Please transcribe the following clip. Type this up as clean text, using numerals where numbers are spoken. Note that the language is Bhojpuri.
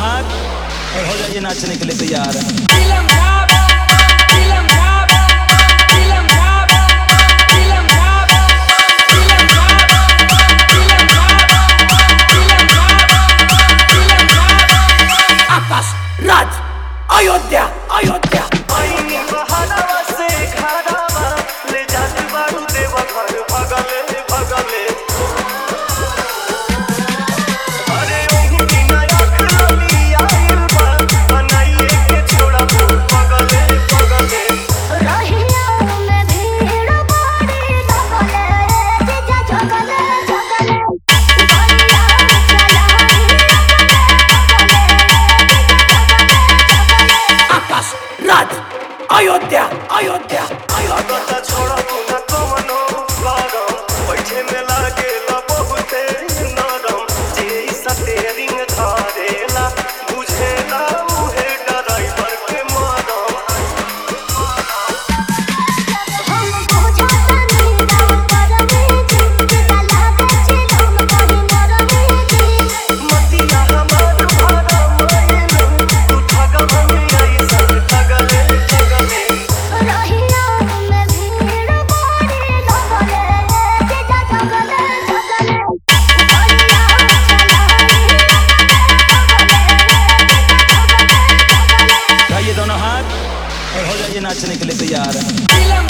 हाथ और हो जाइए नाचने के लिए तैयार। आकाश राज अयोध्या अयोध्या राज अयोध्या अयोध्या अयोध्या छोड़ा ना कवनो गरम बैठे में लागेला बहुते नरम जे स्टीयरिंग धरेला बुझेला उहे ड्राइवर के मरम हम बुझाता नहीं राव करवे जी लागे चिलम कहीं मरवे जी मतिया हमार भरम तू ठगम दोनों हाथ और हो जाइए नाचने के लिए तैयार।